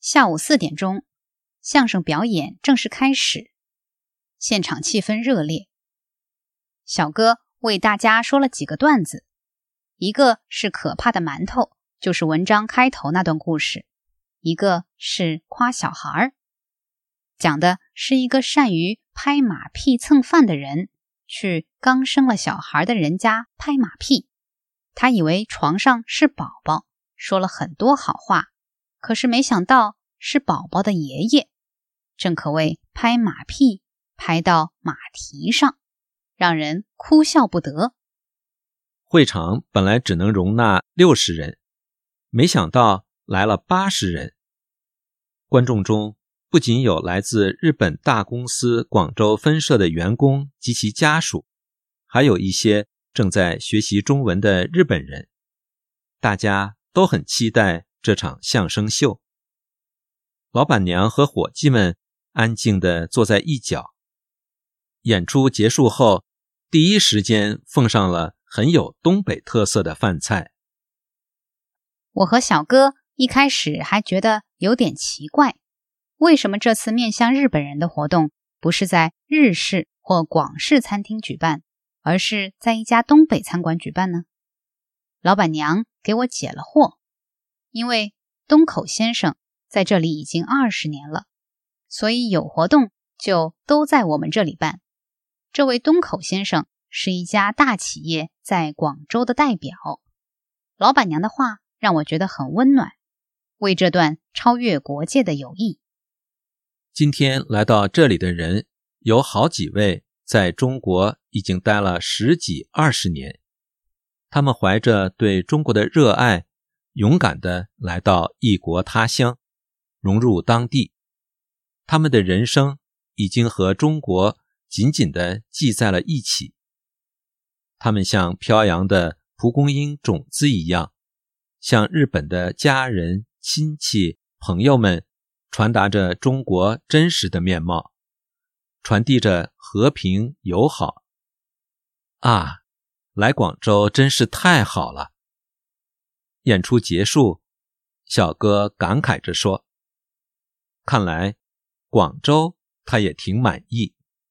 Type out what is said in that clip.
下午4点钟，相声表演正式开始，现场气氛热烈。小哥为大家说了几个段子，一个是可怕的馒头，就是文章开头那段故事；一个是夸小孩，讲的是一个善于拍马屁蹭饭的人去刚生了小孩的人家拍马屁，他以为床上是宝宝，说了很多好话，可是没想到是宝宝的爷爷，正可谓拍马屁拍到马蹄上，让人哭笑不得。 会场本来只能容纳60人，没想到来了80人。观众中不仅有来自日本大公司广州分社的员工及其家属，还有一些正在学习中文的日本人，大家都很期待这场相声秀。老板娘和伙计们安静地坐在一角，演出结束后，第一时间奉上了很有东北特色的饭菜。 我和小哥一开始还觉得有点奇怪，为什么这次面向日本人的活动不是在日式或广式餐厅举办，而是在一家东北餐馆举办呢？老板娘给我解了惑，因为东口先生在这里已经20年了，所以有活动就都在我们这里办。这位东口先生是一家大企业在广州的代表。老板娘的话让我觉得很温暖，为这段超越国界的友谊。 今天来到这里的人有好几位在中国已经待了10几20年，他们怀着对中国的热爱，勇敢地来到异国他乡，融入当地。他们的人生已经和中国紧紧地系在了一起。他们像飘扬的蒲公英种子一样，向日本的家人、亲戚、朋友们传达着中国真实的面貌，传递着和平友好。啊，来广州真是太好了。演出结束，小哥感慨着说，看来广州他也挺满意。